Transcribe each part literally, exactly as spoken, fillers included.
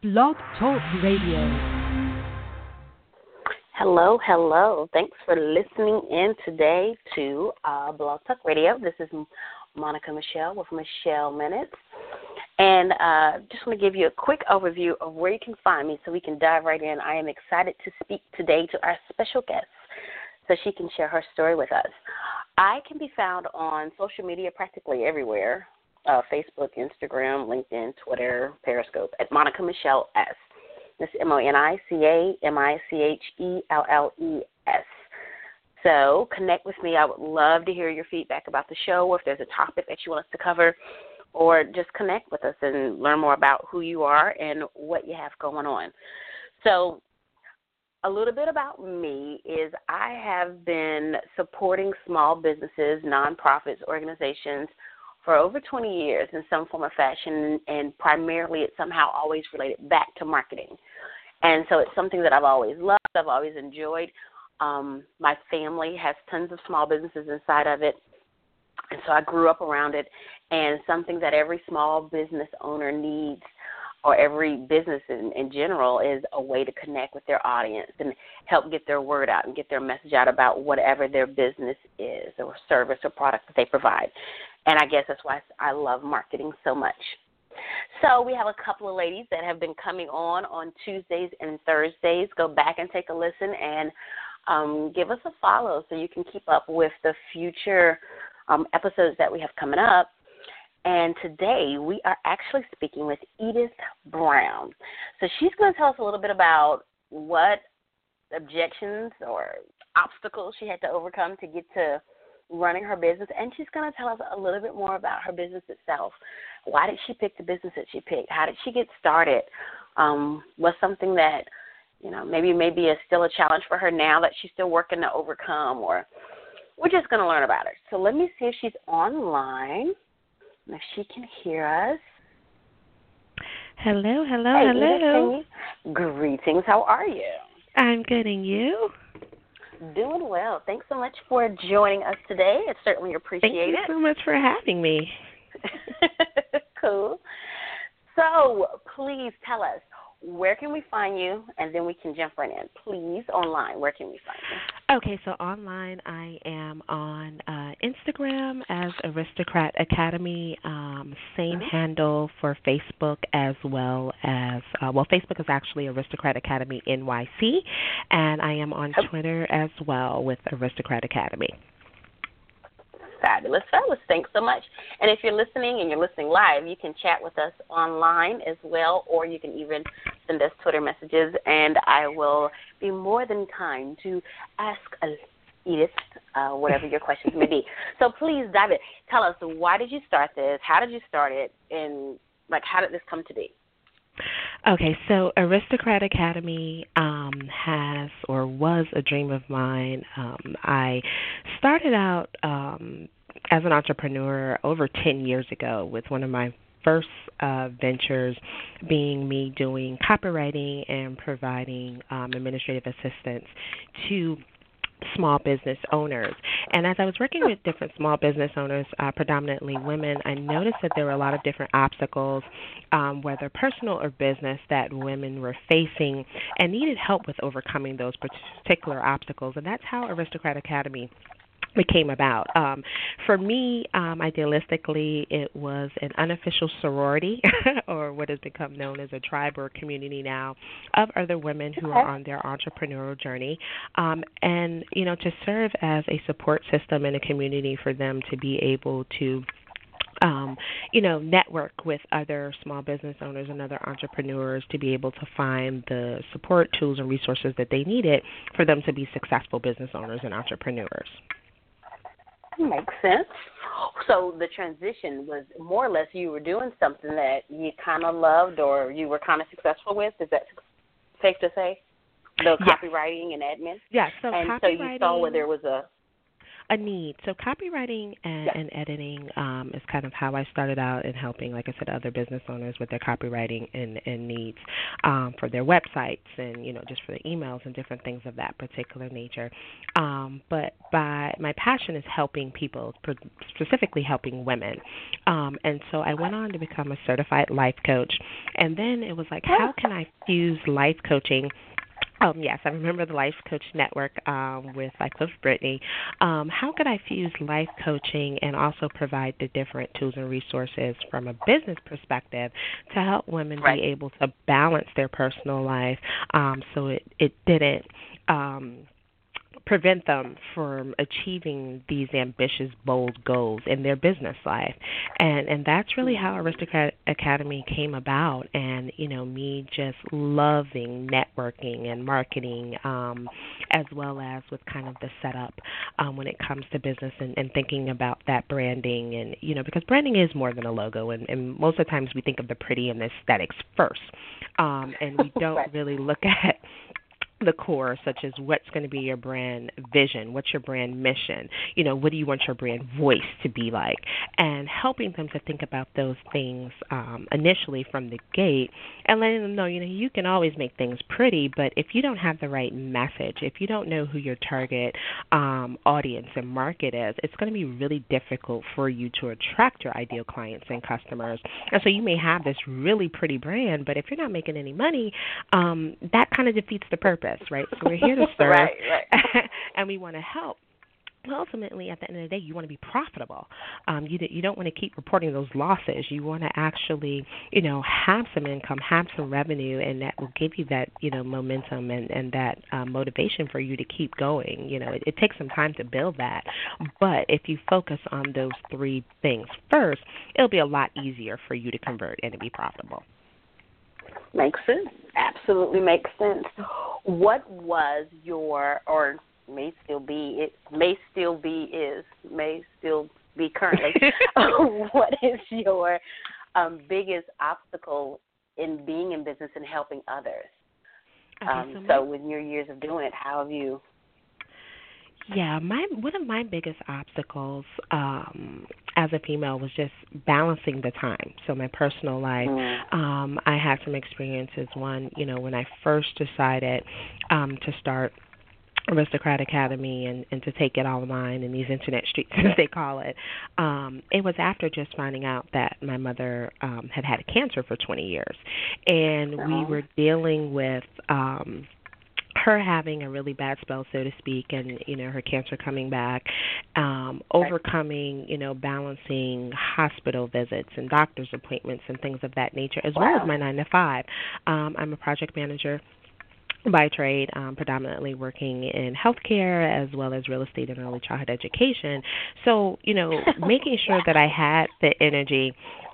Blog Talk Radio. Hello, hello. Thanks for listening in today to uh, Blog Talk Radio. This is Monica Michelle with Michelle Minutes. And uh, just want to give you a quick overview of where you can find me so we can dive right in. I am excited to speak today to our special guest so she can share her story with us. I can be found on social media practically everywhere, uh, Facebook, Instagram, LinkedIn, Twitter, Periscope, at Monica Michelle S. That's M O N I C A M I C H E L L E S. So connect with me. I would love to hear your feedback about the show, or if there's a topic that you want us to cover, or just connect with us and learn more about who you are and what you have going on. So a little bit about me is I have been supporting small businesses, nonprofits, organizations for over twenty years in some form or fashion, and primarily it's somehow always related back to marketing. And so it's something that I've always loved, I've always enjoyed. Um, my family has tons of small businesses inside of it, and so I grew up around it, and something that every small business owner needs, or every business in, in general, is a way to connect with their audience and help get their word out and get their message out about whatever their business is or service or product that they provide. And I guess that's why I love marketing so much. So we have a couple of ladies that have been coming on on Tuesdays and Thursdays. Go back and take a listen and um, give us a follow so you can keep up with the future um, episodes that we have coming up. And today we are actually speaking with Edith Brown. So she's going to tell us a little bit about what objections or obstacles she had to overcome to get to running her business, and she's going to tell us a little bit more about her business itself. Why did she pick the business that she picked? How did she get started? Um, was something that, you know, maybe maybe is still a challenge for her now that she's still working to overcome, or we're just going to learn about her. So let me see if she's online, if she can hear us. Hello, hello, hey, hello. Edith, greetings. How are you? I'm good, and you? Doing well. Thanks so much for joining us today. It's certainly appreciated. Thank you so much for having me. Cool. So please tell us, where can we find you, and then we can jump right in. Please, online, where can we find you? Okay, so online I am on uh, Instagram as Aristocrat Academy, um, same mm-hmm. handle for Facebook as well as, uh, well, Facebook is actually Aristocrat Academy N Y C, and I am on okay. Twitter as well with Aristocrat Academy. Fabulous, fabulous. Thanks so much. And if you're listening and you're listening live, you can chat with us online as well, or you can even send us Twitter messages, and I will be more than kind to ask Edith uh, whatever your questions may be. So please dive in. Tell us, why did you start this? How did you start it? And, like, how did this come to be? Okay, so Aristocrat Academy um, has or was a dream of mine. Um, I started out um, as an entrepreneur over ten years ago with one of my first uh, ventures being me doing copywriting and providing um, administrative assistance to small business owners. And as I was working with different small business owners, uh, predominantly women, I noticed that there were a lot of different obstacles, um, whether personal or business, that women were facing and needed help with overcoming those particular obstacles. And that's how Aristocrat Academy it came about. Um, for me, um, idealistically, it was an unofficial sorority, or what has become known as a tribe or community now, of other women who okay. are on their entrepreneurial journey, um, and, you know, to serve as a support system and a community for them to be able to Um, you know, network with other small business owners and other entrepreneurs to be able to find the support tools and resources that they needed for them to be successful business owners and entrepreneurs. Makes sense. So the transition was more or less you were doing something that you kind of loved or you were kind of successful with. Is that safe to say? The yes. copywriting and admin? Yes. So and copywriting, so you saw where there was a a need. So copywriting and, yeah. and editing um, is kind of how I started out in helping, like I said, other business owners with their copywriting and, and needs. um, for their websites and, you know, just for the emails and different things of that particular nature. Um, but by my passion is helping people, specifically helping women. Um, and so I went on to become a certified life coach. And then it was like, how can I fuse life coaching? Um, yes, I remember the Life Coach Network um, with Life Coach Brittany. Um, how could I fuse life coaching and also provide the different tools and resources from a business perspective to help women right. be able to balance their personal life um, so it, it didn't um, prevent them from achieving these ambitious, bold goals in their business life. And and that's really how Aristocrat Academy came about, and, you know, me just loving networking and marketing, um, as well as with kind of the setup um, when it comes to business and, and thinking about that branding. And, you know, because branding is more than a logo, and, and most of the times we think of the pretty and the aesthetics first, um, and we don't right. really look at the core, such as what's going to be your brand vision, what's your brand mission, you know, what do you want your brand voice to be like, and helping them to think about those things um, initially from the gate, and letting them know, you know, you can always make things pretty, but if you don't have the right message, if you don't know who your target um, audience and market is, it's going to be really difficult for you to attract your ideal clients and customers. And so you may have this really pretty brand, but if you're not making any money, um, that kind of defeats the purpose. Right, so we're here to serve, right, right. and we want to help. Ultimately, at the end of the day, you want to be profitable. Um, you you don't want to keep reporting those losses. You want to actually, you know, have some income, have some revenue, and that will give you that, you know, momentum and and that uh, motivation for you to keep going. You know, it, it takes some time to build that, but if you focus on those three things first, it'll be a lot easier for you to convert and to be profitable. Makes sense. Absolutely makes sense. What was your, or may still be, it may still be is, may still be currently, what is your um, biggest obstacle in being in business and helping others? Okay, um, so, so in your years of doing it, how have you? Yeah, my one of my biggest obstacles um, as a female was just balancing the time. So my personal life, Mm. um, I had some experiences. One, you know, when I first decided um, to start Aristocrat Academy and, and to take it online in these internet streets, as they call it, um, it was after just finding out that my mother um, had had cancer for twenty years. And Oh. we were dealing with um, her having a really bad spell, so to speak, and, you know, her cancer coming back, um, overcoming, you know, balancing hospital visits and doctor's appointments and things of that nature, as Wow. well as my nine to five. Um, I'm a project manager by trade, um, predominantly working in healthcare as well as real estate and early childhood education. So, you know, making sure that I had the energy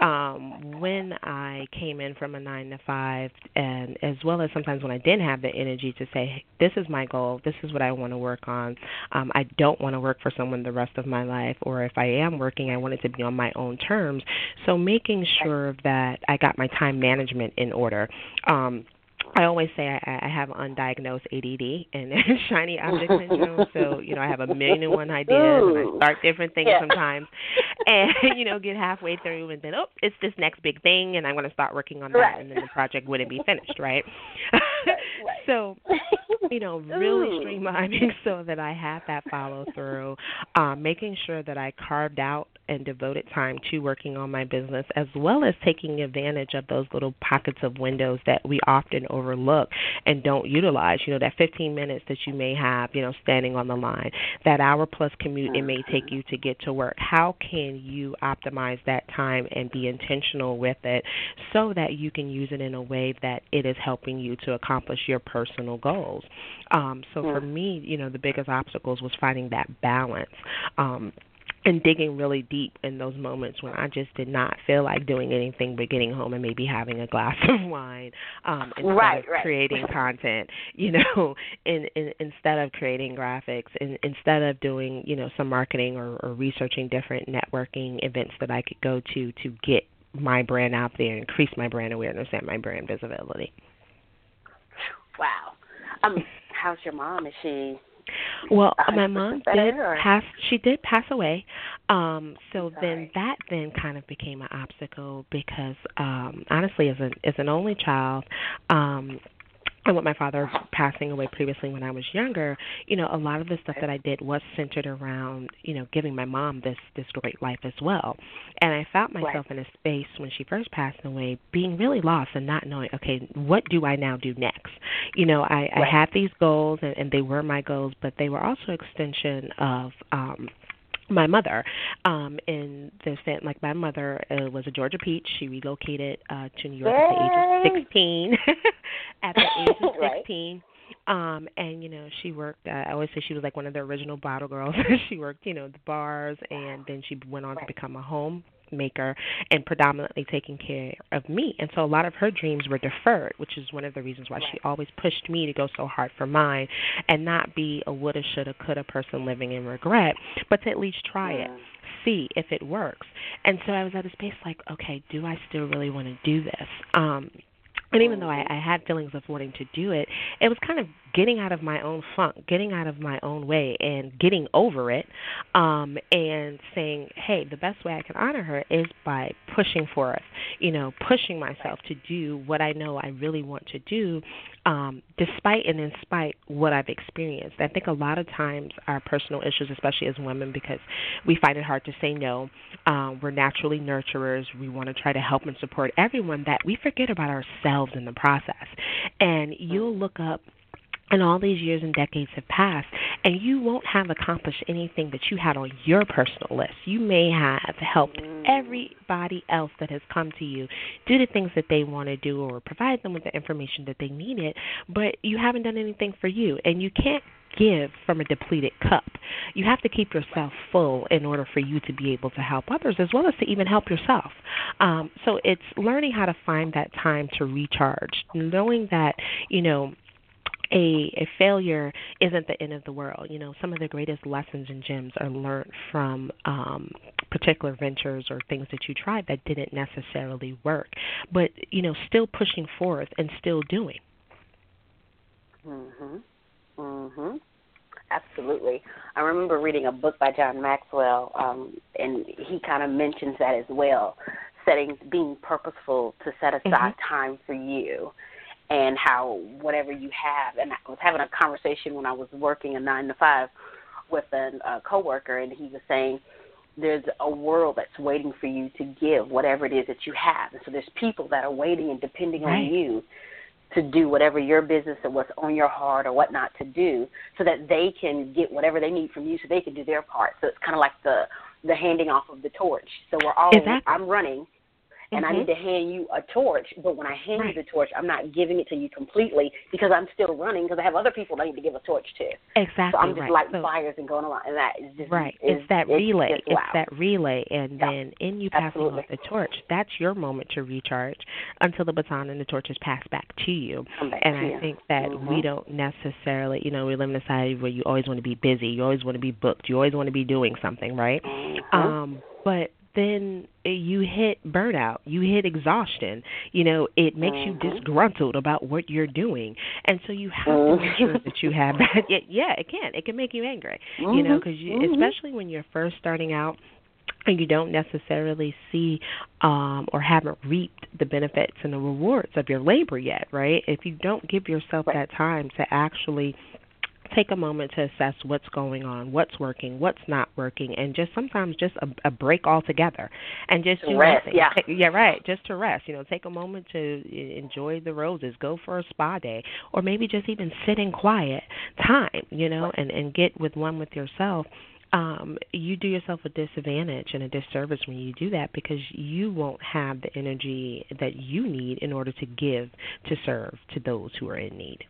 um, when I came in from a nine to five, and as well as sometimes when I didn't have the energy to say, hey, this is my goal, this is what I want to work on. Um, I don't want to work for someone the rest of my life, or if I am working, I want it to be on my own terms. So making sure that I got my time management in order. Um, I always say I, I have undiagnosed A D D and shiny object syndrome, so, you know, I have a million and one ideas, Ooh. and I start different things yeah. sometimes, and, you know, get halfway through, and then, oh, it's this next big thing, and I'm going to start working on that, right. and then the project wouldn't be finished, right? right, right. So, you know, really Ooh. streamlining so that I had that follow-through, um, making sure that I carved out and devoted time to working on my business, as well as taking advantage of those little pockets of windows that we often overlook and don't utilize. You know, that fifteen minutes that you may have, you know, standing on the line, that hour plus commute it may take you to get to work. How can you optimize that time and be intentional with it so that you can use it in a way that it is helping you to accomplish your personal goals? Um, so for me, you know, the biggest obstacles was finding that balance. Um, and digging really deep in those moments when I just did not feel like doing anything but getting home and maybe having a glass of wine um, instead right, of right. creating content, you know, in, in, instead of creating graphics, in, instead of doing, you know, some marketing or, or researching different networking events that I could go to to get my brand out there, increase my brand awareness and my brand visibility. Wow. Um, how's your mom? Is she... Well, one my hundred mom percent did better? Or? pass. She did pass away. Um, so then Sorry. that then kind of became an obstacle because um, honestly, as an as an only child, um, and with my father passing away previously when I was younger, you know, a lot of the stuff that I did was centered around, you know, giving my mom this this great life as well. And I found myself Right. in a space when she first passed away being really lost and not knowing, okay, what do I now do next? You know, I, I Right. had these goals and, and they were my goals, but they were also extension of um my mother um in the sense like my mother uh, was a Georgia peach. She relocated uh to New York at the age of Yay. sixteen. At the age of Right. sixteen, um and you know she worked, uh, I always say she was like one of the original bottle girls. She worked, you know, the bars, and then she went on to Right. become a home maker and predominantly taking care of me. And so a lot of her dreams were deferred, which is one of the reasons why she Right. always pushed me to go so hard for mine and not be a woulda, shoulda, coulda person living in regret, but to at least try it, Mm. see if it works. And so I was at a space like, okay, do I still really want to do this? Um, and even though I, Mm-hmm. I had feelings of wanting to do it, it was kind of getting out of my own funk, getting out of my own way, and getting over it, um, and saying, hey, the best way I can honor her is by pushing forth, you know, pushing myself to do what I know I really want to do, um, despite and in spite what I've experienced. I think a lot of times our personal issues, especially as women, because we find it hard to say no, um, we're naturally nurturers. We want to try to help and support everyone, that we forget about ourselves in the process. And you'll look up, and all these years and decades have passed, and you won't have accomplished anything that you had on your personal list. You may have helped Mm. everybody else that has come to you do the things that they want to do or provide them with the information that they needed, but you haven't done anything for you, and you can't give from a depleted cup. You have to keep yourself full in order for you to be able to help others as well as to even help yourself. Um, so it's learning how to find that time to recharge, knowing that, you know, a, a failure isn't the end of the world. You know, some of the greatest lessons and gems are learned from um, particular ventures or things that you tried that didn't necessarily work, but, you know, still pushing forth and still doing. Mhm. Mhm. Absolutely. I remember reading a book by John Maxwell, um, and he kind of mentions that as well, setting, being purposeful to set aside Mm-hmm. time for you, and how whatever you have. And I was having a conversation when I was working a nine to five with a, a coworker, and he was saying there's a world that's waiting for you to give whatever it is that you have. And so there's people that are waiting and depending on Right. you to do whatever your business or what's on your heart or whatnot to do, so that they can get whatever they need from you so they can do their part. So it's kind of like the, the handing off of the torch. So we're all, Exactly. I'm running, and I Mm-hmm. need to hand you a torch, but when I hand Right. you the torch, I'm not giving it to you completely because I'm still running, because I have other people I need to give a torch to. Exactly. So I'm just right. lighting So, fires and going along, and that is just right. is, It's that it's relay. just It's wow. that relay. And Yeah, then in you passing absolutely. off the torch, that's your moment to recharge until the baton and the torch is passed back to you. Come back And to I you. think that Mm-hmm. we don't necessarily, you know, we live in a society where you always want to be busy. You always want to be booked. You always want to be doing something, right? Mm-hmm. Um, but then you hit burnout, you hit exhaustion, you know, it makes Mm-hmm. you disgruntled about what you're doing. And so you have to make sure that you have that. Yeah, it can. It can make you angry, Mm-hmm. you know, because you, Mm-hmm. especially when you're first starting out and you don't necessarily see um, or haven't reaped the benefits and the rewards of your labor yet, right? If you don't give yourself Right. that time to actually take a moment to assess what's going on, what's working, what's not working, and just sometimes just a, a break altogether and just To do rest, nothing. yeah. Take- yeah, right. Just to rest. You know, take a moment to e- enjoy the roses, go for a spa day, or maybe just even sit in quiet time, you know, Right. and, and get with one with yourself. Um, you do yourself a disadvantage and a disservice when you do that, because you won't have the energy that you need in order to give, to serve to those who are in need.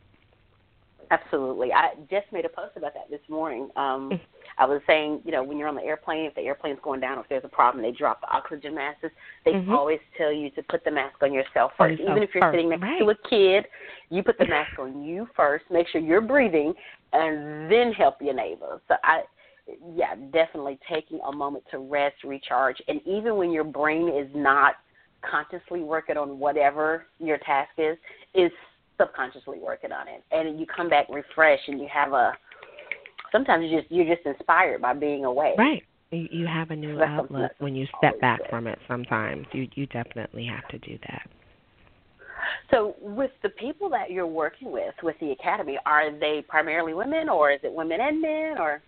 Absolutely. I just made a post about that this morning. Um, I was saying, you know, when you're on the airplane, if the airplane's going down, if there's a problem, they drop the oxygen masks. They Mhm. always tell you to put the mask on yourself On first. yourself Even if you're first, sitting next right. to a kid, you put the mask on you first, make sure you're breathing, and then help your neighbor. So, I, yeah, definitely taking a moment to rest, recharge, and even when your brain is not consciously working on whatever your task is, is subconsciously working on it, and you come back refreshed, and you have a sometimes you just you're just inspired by being away. Right. You, you have a new That's outlook when you step back from it sometimes. You you definitely have to do that. So with the people that you're working with, with the Academy, are they primarily women, or is it women and men, or?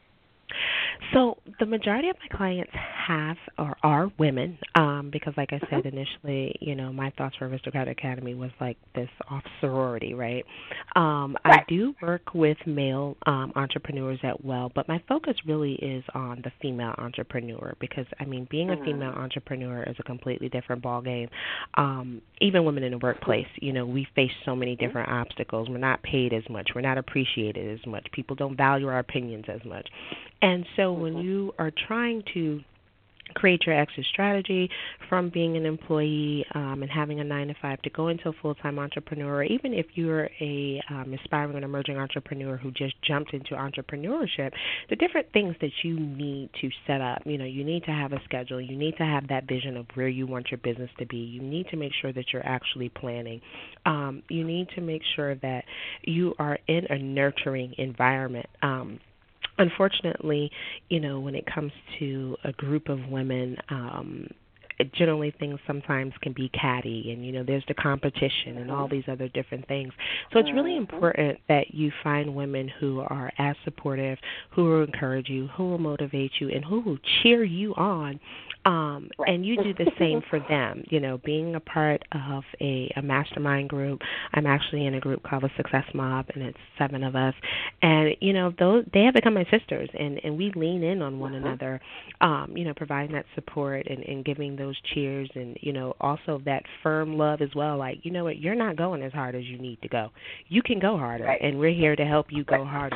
So the majority of my clients have or are women, um, because like I said initially, you know, my thoughts for Aristocrat Academy was like this off sorority, right? Um, right. I do work with male um, entrepreneurs as well, but my focus really is on the female entrepreneur because, I mean, being a female entrepreneur is a completely different ballgame. Um, even women in the workplace, you know, we face so many different obstacles. We're not paid as much. We're not appreciated as much. People don't value our opinions as much. And so when you are trying to create your exit strategy from being an employee um, and having a nine to five to go into a full-time entrepreneur, or even if you're a um, aspiring and emerging entrepreneur who just jumped into entrepreneurship, the different things that you need to set up. You know, you need to have a schedule. You need to have that vision of where you want your business to be. You need to make sure that you're actually planning. Um, you need to make sure that you are in a nurturing environment. Um, Unfortunately, you know, when it comes to a group of women, um, generally things sometimes can be catty and, you know, there's the competition and all these other different things. So it's really important that you find women who are as supportive, who will encourage you, who will motivate you, and who will cheer you on. Um, and you do the same for them, you know, being a part of a, a mastermind group. I'm actually in a group called the Success Mob, and it's seven of us. And, you know, those they have become my sisters, and, and we lean in on one another, um, you know, providing that support and, and giving those cheers and, you know, also that firm love as well. Like, you know what, you're not going as hard as you need to go. You can go harder, right. And we're here to help you go harder.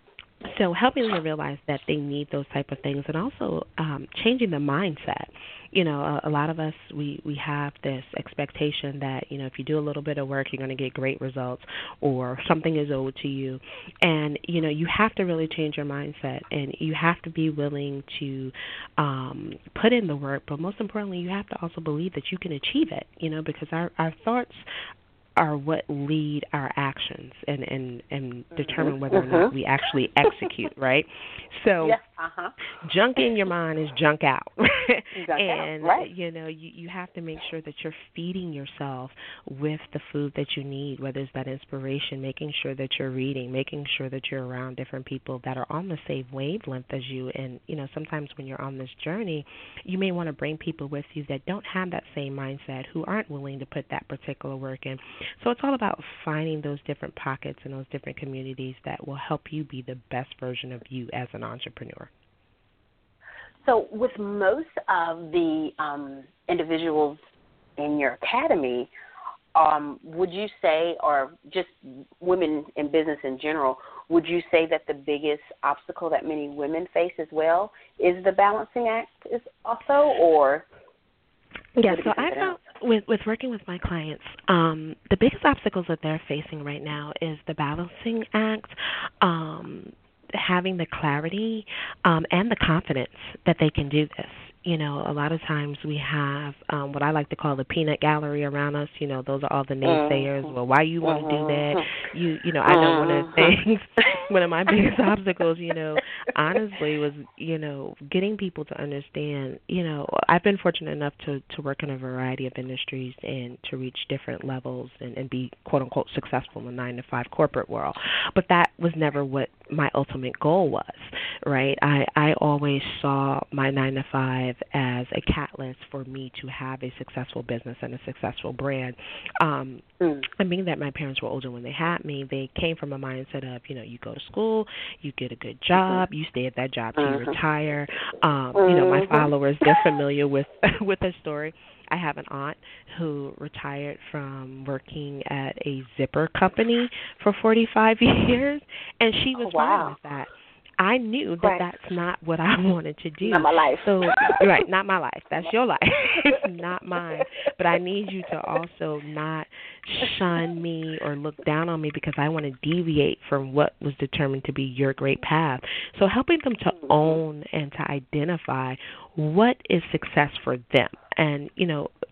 So helping them realize that they need those type of things, and also um, changing the mindset. You know, a, a lot of us, we, we have this expectation that, you know, if you do a little bit of work, you're going to get great results, or something is owed to you. And, you know, you have to really change your mindset, and you have to be willing to um, put in the work, but most importantly, you have to also believe that you can achieve it, you know, because our, our thoughts are what lead our actions and, and, and determine whether mm-hmm. or not we actually execute, right? So yeah, uh-huh. junk in your mind is junk out. junk and, out, right. you know, you, you have to make sure that you're feeding yourself with the food that you need, whether it's that inspiration, making sure that you're reading, making sure that you're around different people that are on the same wavelength as you. And, you know, sometimes when you're on this journey, you may want to bring people with you that don't have that same mindset, who aren't willing to put that particular work in. So it's all about finding those different pockets and those different communities that will help you be the best version of you as an entrepreneur. So with most of the um, individuals in your academy, um, would you say, or just women in business in general, would you say that the biggest obstacle that many women face as well is the balancing act is also, or? Yeah, so I found with, with working with my clients, um, the biggest obstacles that they're facing right now is the balancing act, um, having the clarity um, and the confidence that they can do this. You know, a lot of times we have um, what I like to call the peanut gallery around us. You know, those are all the naysayers. Mm-hmm. Well, why you want to do that? You, you know, I know one of the things, one of my biggest obstacles, you know, honestly was, you know, getting people to understand, you know, I've been fortunate enough to, to work in a variety of industries and to reach different levels and, and be, quote, unquote, successful in the nine to five corporate world. But that was never what my ultimate goal was, right? I, I always saw my nine to five as a catalyst for me to have a successful business and a successful brand. Um, mm. And being that my parents were older when they had me, they came from a mindset of, you know, you go to school, you get a good job, mm-hmm. you stay at that job till mm-hmm. you retire. Um, mm-hmm. You know, my followers, they're familiar with, with the story. I have an aunt who retired from working at a zipper company for forty-five years, and she was oh, wow. fine with that. I knew that right. that's not what I wanted to do. Not my life. So, right, not my life. That's your life, not mine. But I need you to also not shun me or look down on me because I want to deviate from what was determined to be your great path. So helping them to own and to identify what is success for them. And, you know,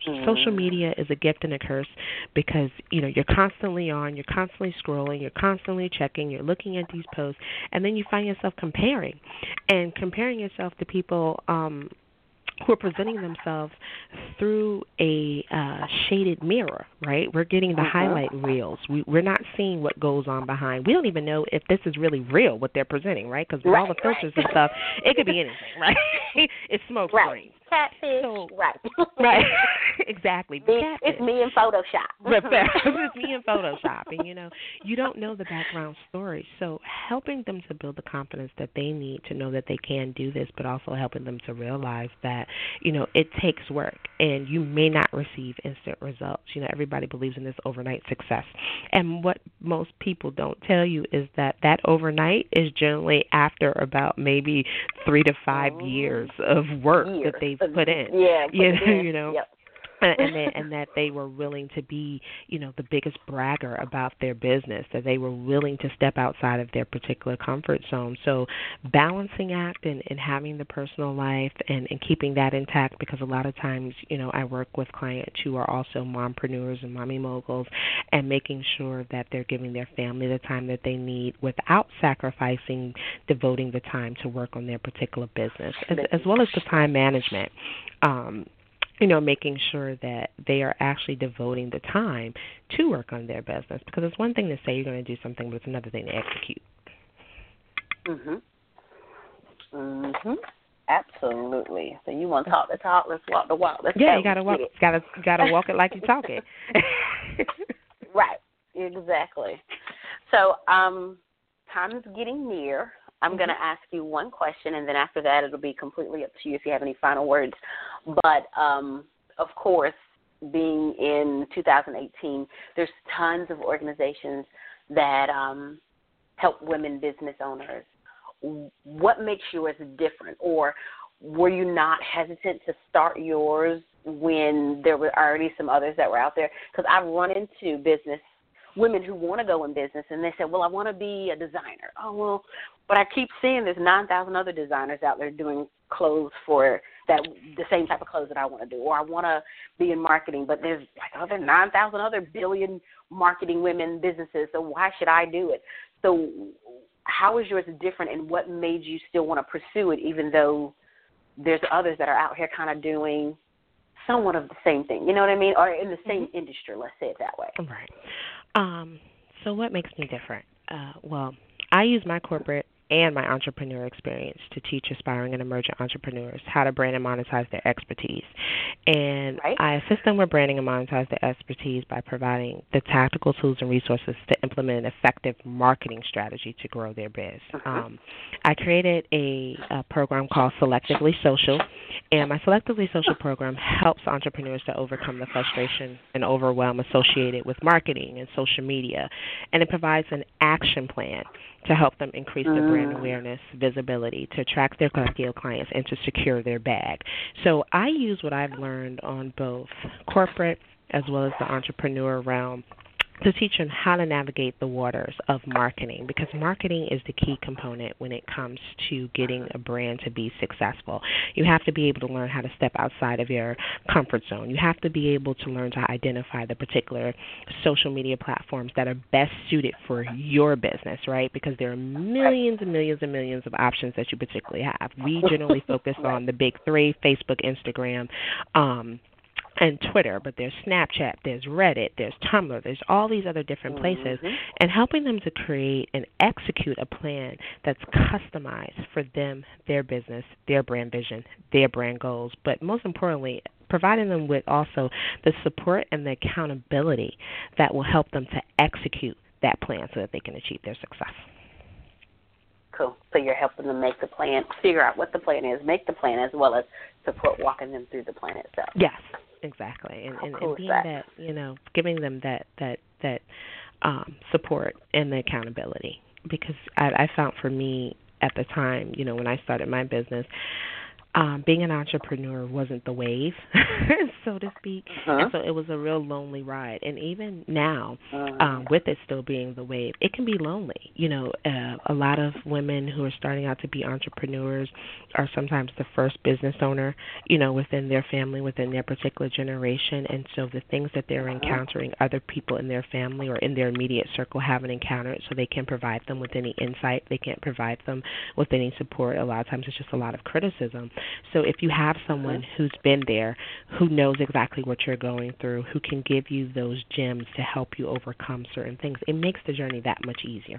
Mm. Social media is a gift and a curse because, you know, you're constantly on, you're constantly scrolling, you're constantly checking, you're looking at these posts, and then you find yourself comparing and comparing yourself to people um, who are presenting themselves through a uh, shaded mirror, right? We're getting the mm-hmm. highlight reels. We, we're not seeing what goes on behind. We don't even know if this is really real, what they're presenting, right? Because with right, all the filters right. and stuff, it could be anything, right? It's smoke right. screens. Catfish. So, right. right. Exactly. Me, Catfish. it's me in Photoshop. But it's me in Photoshop. And, you know, you don't know the background story. So helping them to build the confidence that they need to know that they can do this, but also helping them to realize that, you know, it takes work and you may not receive instant results. You know, everybody believes in this overnight success. And what most people don't tell you is that that overnight is generally after about maybe three to five oh, years of work years. that they've put in. Yeah, put you, it in. you know. Yep. and they, and that they were willing to be, you know, the biggest bragger about their business, that they were willing to step outside of their particular comfort zone. So balancing act and, and having the personal life and, and keeping that intact, because a lot of times, you know, I work with clients who are also mompreneurs and mommy moguls, and making sure that they're giving their family the time that they need without sacrificing devoting the time to work on their particular business, as, as well as the time management. Um, you know, making sure that they are actually devoting the time to work on their business. Because it's one thing to say you're going to do something, but it's another thing to execute. Mhm. Mhm. Absolutely. So you want to talk the talk, let's walk the walk. Let's yeah, go. you got to walk. Got to got to walk it like you talk it. Right. Exactly. So, um, time is getting near. I'm mm-hmm. going to ask you one question, and then after that, it'll be completely up to you if you have any final words. But, um, of course, being in two thousand eighteen, there's tons of organizations that um, help women business owners. What makes yours different? Or were you not hesitant to start yours when there were already some others that were out there? Because I've run into business women who want to go in business, and they say, well, I want to be a designer. Oh, well, but I keep seeing there's nine thousand other designers out there doing clothes for that, the same type of clothes that I want to do. Or I want to be in marketing, but there's like other nine thousand other billion marketing women businesses, so why should I do it? So how is yours different, and what made you still want to pursue it, even though there's others that are out here kind of doing somewhat of the same thing, you know what I mean, or in the same mm-hmm. industry, let's say it that way. Right. Um, so what makes me different? Uh, well, I use my corporate and my entrepreneur experience to teach aspiring and emerging entrepreneurs how to brand and monetize their expertise. And right. I assist them with branding and monetize their expertise by providing the tactical tools and resources to implement an effective marketing strategy to grow their biz. Mm-hmm. Um, I created a, a program called Selectively Social, and my Selectively Social program helps entrepreneurs to overcome the frustration and overwhelm associated with marketing and social media, and it provides an action plan to help them increase their brand awareness, visibility, to attract their ideal clients, and to secure their bag. So I use what I've learned on both corporate as well as the entrepreneur realm to teach them how to navigate the waters of marketing, because marketing is the key component when it comes to getting a brand to be successful. You have to be able to learn how to step outside of your comfort zone. You have to be able to learn to identify the particular social media platforms that are best suited for your business, right? Because there are millions and millions and millions of options that you particularly have. We generally focus on the big three: Facebook, Instagram, um, and Twitter, but there's Snapchat, there's Reddit, there's Tumblr, there's all these other different places, mm-hmm. and helping them to create and execute a plan that's customized for them, their business, their brand vision, their brand goals, but most importantly, providing them with also the support and the accountability that will help them to execute that plan so that they can achieve their success. Cool. So you're helping them make the plan, figure out what the plan is, make the plan, as well as support walking them through the plan itself. Yes. Exactly, and, How and, cool and being that? that, you know, giving them that that that um, support and the accountability, because I, I found for me at the time, you know, when I started my business, um, being an entrepreneur wasn't the wave, so to speak, Uh-huh. and so it was a real lonely ride. And even now, Uh-huh. um, with it still being the wave, it can be lonely. You know, uh, a lot of women who are starting out to be entrepreneurs are sometimes the first business owner, you know, within their family, within their particular generation, and so the things that they're Uh-huh. encountering, other people in their family or in their immediate circle haven't encountered, so they can provide them with any insight. They can't provide them with any support. A lot of times it's just a lot of criticism. So if you have someone Uh-huh. who's been there, who knows exactly what you're going through, who can give you those gems to help you overcome certain things, it makes the journey that much easier.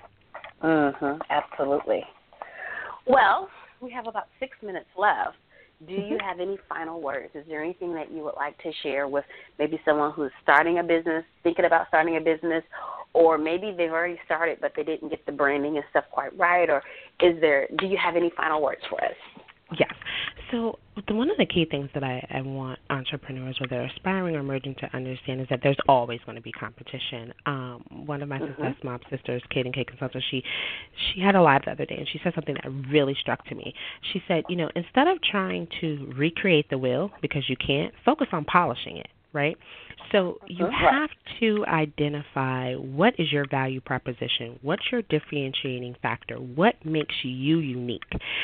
Uh-huh. Absolutely. Well, we have about six minutes left. Do you have any final words? Is there anything that you would like to share with maybe someone who's starting a business, thinking about starting a business, or maybe they've already started but they didn't get the branding and stuff quite right? Or is there? Do you have any final words for us? Yes. So the, one of the key things that I, I want entrepreneurs, whether aspiring or emerging, to understand is that there's always going to be competition. Um, one of my Mm-hmm. Success Mom sisters, Kate and Kate Consultant, she she had a live the other day, and she said something that really struck to me. She said, you know, instead of trying to recreate the wheel, because you can't, focus on polishing it, right? So you Uh-huh. have to identify what is your value proposition, what's your differentiating factor, what makes you unique.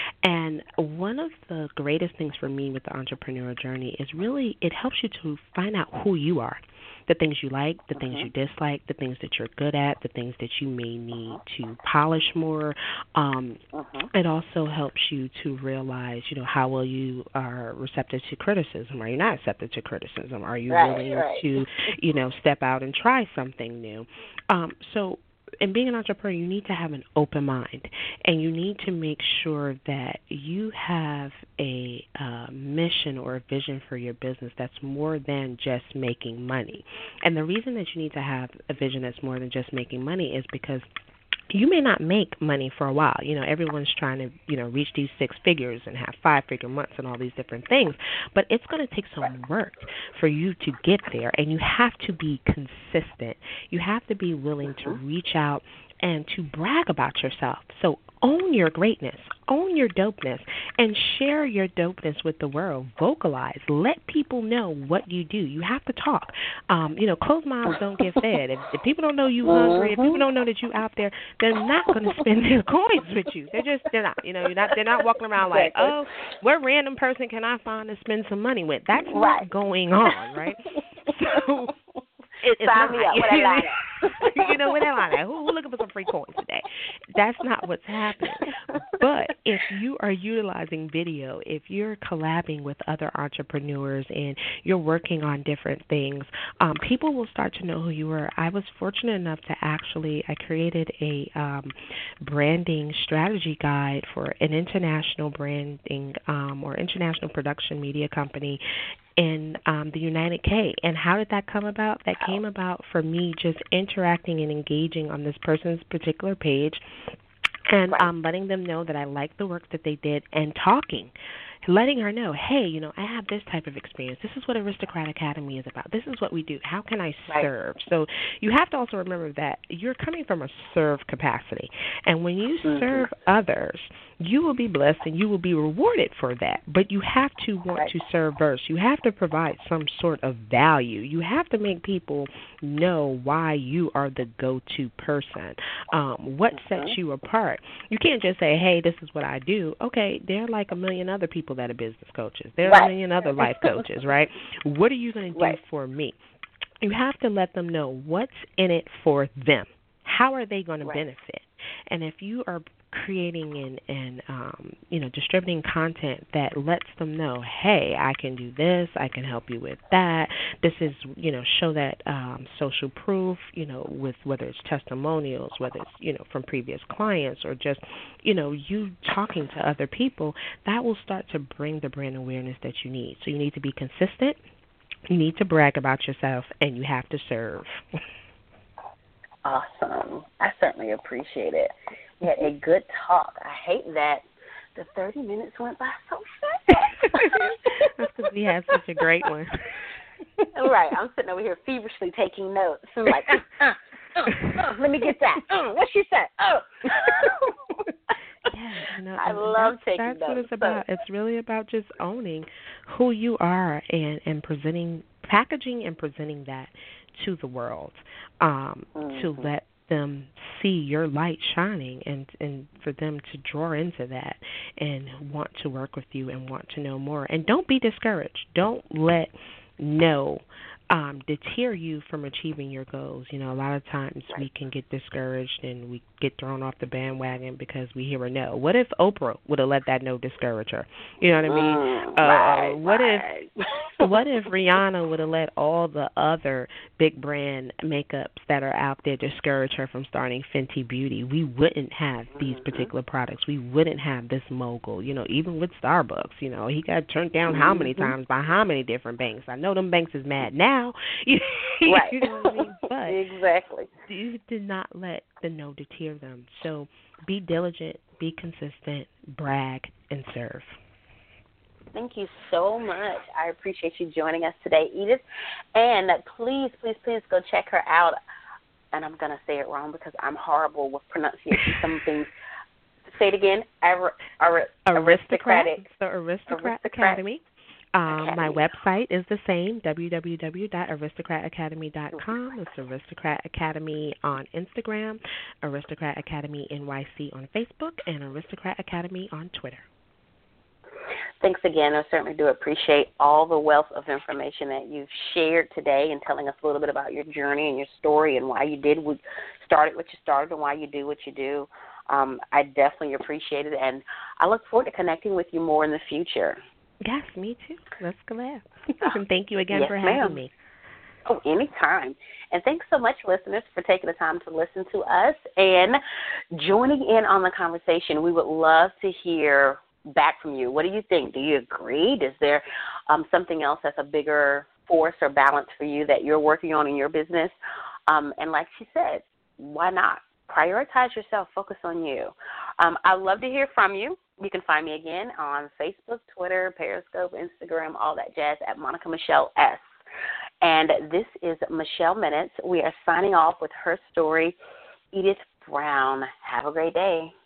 And one of the greatest things for me with the entrepreneurial journey is really it helps you to find out who you are, the things you like, the things Uh-huh. you dislike, the things that you're good at, the things that you may need to polish more. Um, Uh-huh. it also helps you to realize, you know, how well you are receptive to criticism. Are you not receptive to criticism? Are you Right, willing right. to, you know, step out and try something new? Um, so in being an entrepreneur, you need to have an open mind, and you need to make sure that you have a uh, mission or a vision for your business that's more than just making money. And the reason that you need to have a vision that's more than just making money is because you may not make money for a while. You know, everyone's trying to, you know, reach these six figures and have five-figure months and all these different things. But it's going to take some work for you to get there, and you have to be consistent. You have to be willing to reach out and to brag about yourself. So own your greatness, own your dopeness, and share your dopeness with the world. Vocalize. Let people know what you do. You have to talk. Um, you know, closed mouths don't get fed. If, if people don't know you hungry, if people don't know that you out there, they're not going to spend their coins with you. They're just they're not. You know, you're not. They're not walking around like, oh, what random person can I find to spend some money with? That's Right. not going on, right? So. It, it's Sign not. me up with that line. You know, with that line, who, who looking for some free coins today? That's not what's happening. But if you are utilizing video, if you're collabing with other entrepreneurs and you're working on different things, um, people will start to know who you are. I was fortunate enough to actually, I created a um, branding strategy guide for an international branding um, or international production media company in um, the United K. And how did that come about? That came about for me just interacting and engaging on this person's particular page and Right. um, letting them know that I liked the work that they did and talking. Letting her know, hey, you know, I have this type of experience. This is what Aristocrat Academy is about. This is what we do. How can I Right. serve? So you have to also remember that you're coming from a serve capacity. And when you Mhm. serve others, you will be blessed and you will be rewarded for that. But you have to want Right. to serve first. You have to provide some sort of value. You have to make people know why you are the go-to person, um, what sets you apart. You can't just say, hey, this is what I do. Okay, there are like a million other people that are business coaches. There are Right. a million other life coaches, right? What are you going to do Right. for me? You have to let them know what's in it for them. How are they going to Right. benefit? And if you are creating and, and um, you know, distributing content that lets them know, hey, I can do this, I can help you with that. This is, you know, show that um, social proof, you know, with whether it's testimonials, whether it's, you know, from previous clients or just, you know, you talking to other people, that will start to bring the brand awareness that you need. So you need to be consistent, you need to brag about yourself, and you have to serve. Awesome. I certainly appreciate it. We had a good talk. I hate that the thirty minutes went by so fast. That's because we had such a great one. Right. I'm sitting over here feverishly taking notes. I'm like, uh, uh, uh, uh, let me get that. Uh, what she said? Oh. Yeah, You know, I and love that's, taking that's notes. what it's about. It's really about just owning who you are and, and presenting, packaging and presenting that to the world, um, mm-hmm. to let them see your light shining and, and for them to draw into that and want to work with you and want to know more. And don't be discouraged. Don't let no um, deter you from achieving your goals. You know, a lot of times right. we can get discouraged and we get thrown off the bandwagon because we hear a no. What if Oprah would have let that no discourage her? You know what I mean? Mm, uh, right, what right. if what if Rihanna would have let all the other big brand makeups that are out there discourage her from starting Fenty Beauty? We wouldn't have these mm-hmm. particular products. We wouldn't have this mogul. You know, even with Starbucks, you know, he got turned down how many mm-hmm. times by how many different banks? I know them banks is mad now. right. You know what I mean? But exactly. you did not let the no deter them. So be diligent, be consistent, brag, and serve. Thank you so much. I appreciate you joining us today, Edith. And please, please, please go check her out. And I'm going to say it wrong because I'm horrible with pronunciation. Some things. Say it again. Ar- ar- Aristocrat. aristocratic. So Aristocrat, Aristocrat Academy. Um, Academy. my website is the same, w w w dot aristocrat academy dot com. It's Aristocrat Academy on Instagram, Aristocrat Academy N Y C on Facebook, and Aristocrat Academy on Twitter. Thanks again. I certainly do appreciate all the wealth of information that you've shared today and telling us a little bit about your journey and your story and why you did what started what you started and why you do what you do. Um, I definitely appreciate it, and I look forward to connecting with you more in the future. Yes, me too. Let's go ahead. And thank you again yes, for having ma'am. me. Oh, anytime. And thanks so much, listeners, for taking the time to listen to us and joining in on the conversation. We would love to hear back from you. What do you think? Do you agree? Is there um, something else that's a bigger force or balance for you that you're working on in your business? Um, and like she said, why not? Prioritize yourself. Focus on you. Um, I'd love to hear from you. You can find me again on Facebook, Twitter, Periscope, Instagram, all that jazz at Monica Michelle S. And this is Michelle Minutes. We are signing off with her story, Edith Brown. Have a great day.